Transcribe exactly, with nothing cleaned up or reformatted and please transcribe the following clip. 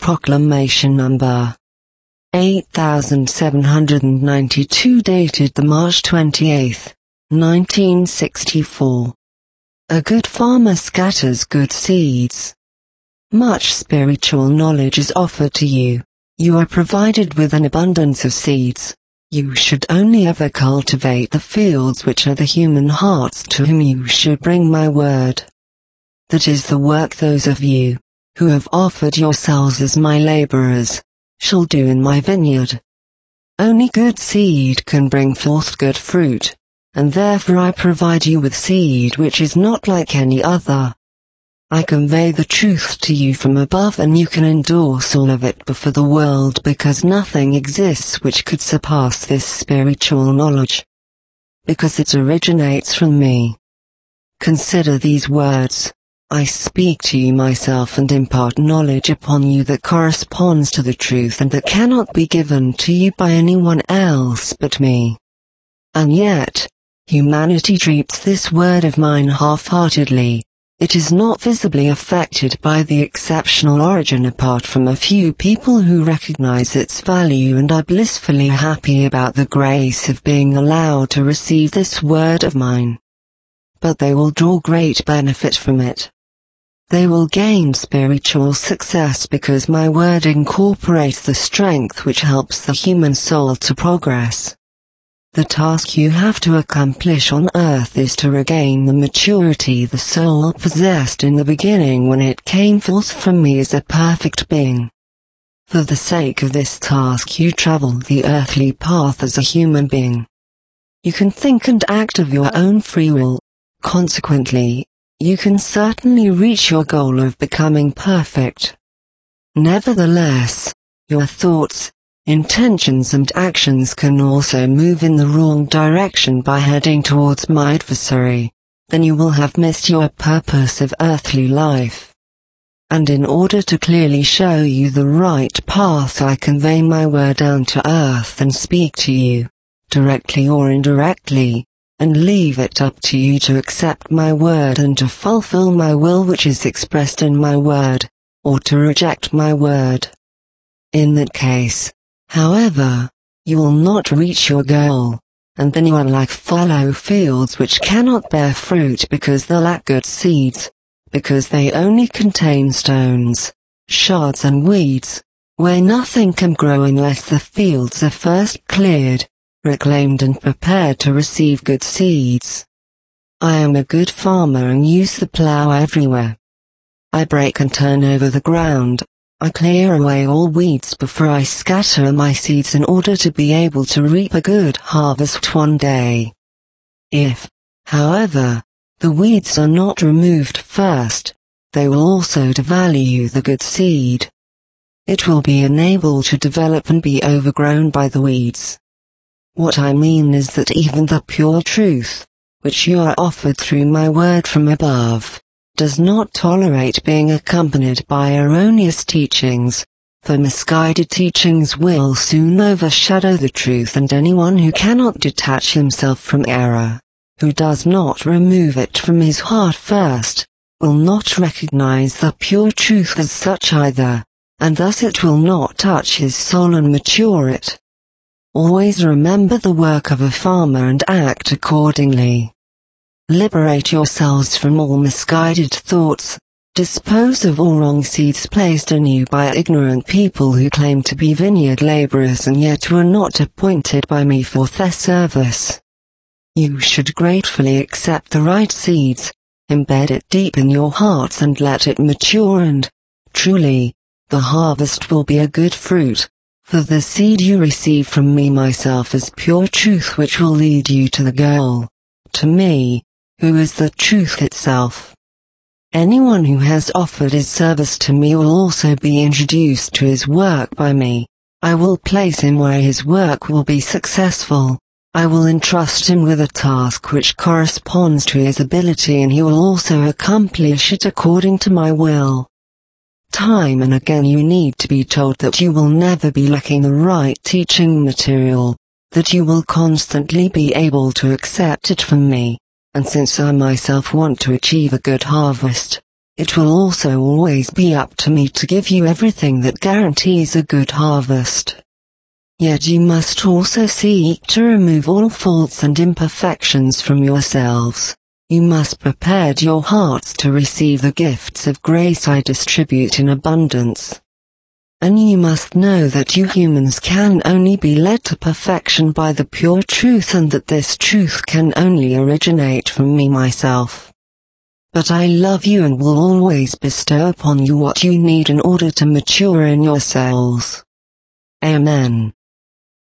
Proclamation number eight thousand seven hundred ninety-two, dated the March twenty-eighth, nineteen sixty-four. A good farmer scatters good seeds. Much spiritual knowledge is offered to you. You are provided with an abundance of seeds. You should only ever cultivate the fields which are the human hearts to whom you should bring my word. That is the work those of you, who have offered yourselves as my laborers, shall do in my vineyard. Only good seed can bring forth good fruit, and therefore I provide you with seed which is not like any other. I convey the truth to you from above, and you can endorse all of it before the world, because nothing exists which could surpass this spiritual knowledge, because it originates from me. Consider these words. I speak to you myself and impart knowledge upon you that corresponds to the truth and that cannot be given to you by anyone else but me. And yet, humanity treats this word of mine half-heartedly. It is not visibly affected by the exceptional origin apart from a few people who recognize its value and are blissfully happy about the grace of being allowed to receive this word of mine. But they will draw great benefit from it. They will gain spiritual success because my word incorporates the strength which helps the human soul to progress. The task you have to accomplish on earth is to regain the maturity the soul possessed in the beginning when it came forth from me as a perfect being. For the sake of this task you travel the earthly path as a human being. You can think and act of your own free will. Consequently, you can certainly reach your goal of becoming perfect. Nevertheless, your thoughts, intentions and actions can also move in the wrong direction by heading towards my adversary. Then you will have missed your purpose of earthly life. And in order to clearly show you the right path, I convey my word down to earth and speak to you, directly or indirectly, and leave it up to you to accept my word and to fulfill my will which is expressed in my word, or to reject my word. In that case, however, you will not reach your goal, and then you are like fallow fields which cannot bear fruit because they lack good seeds, because they only contain stones, shards and weeds, where nothing can grow unless the fields are first cleared, reclaimed and prepared to receive good seeds. I am a good farmer and use the plow everywhere. I break and turn over the ground. I clear away all weeds before I scatter my seeds in order to be able to reap a good harvest one day. If, however, the weeds are not removed first, they will also devalue the good seed. It will be unable to develop and be overgrown by the weeds. What I mean is that even the pure truth, which you are offered through my word from above, does not tolerate being accompanied by erroneous teachings, for misguided teachings will soon overshadow the truth, and anyone who cannot detach himself from error, who does not remove it from his heart first, will not recognize the pure truth as such either, and thus it will not touch his soul and mature it. Always remember the work of a farmer and act accordingly. Liberate yourselves from all misguided thoughts. Dispose of all wrong seeds placed in you by ignorant people who claim to be vineyard laborers and yet were not appointed by me for their service. You should gratefully accept the right seeds, embed it deep in your hearts and let it mature, and, truly, the harvest will be a good fruit. For the seed you receive from me myself is pure truth which will lead you to the goal, to me, who is the truth itself. Anyone who has offered his service to me will also be introduced to his work by me. I will place him where his work will be successful. I will entrust him with a task which corresponds to his ability, and he will also accomplish it according to my will. Time and again you need to be told that you will never be lacking the right teaching material, that you will constantly be able to accept it from me, and since I myself want to achieve a good harvest, it will also always be up to me to give you everything that guarantees a good harvest. Yet you must also seek to remove all faults and imperfections from yourselves. You must prepare your hearts to receive the gifts of grace I distribute in abundance. And you must know that you humans can only be led to perfection by the pure truth, and that this truth can only originate from me myself. But I love you and will always bestow upon you what you need in order to mature in your souls. Amen.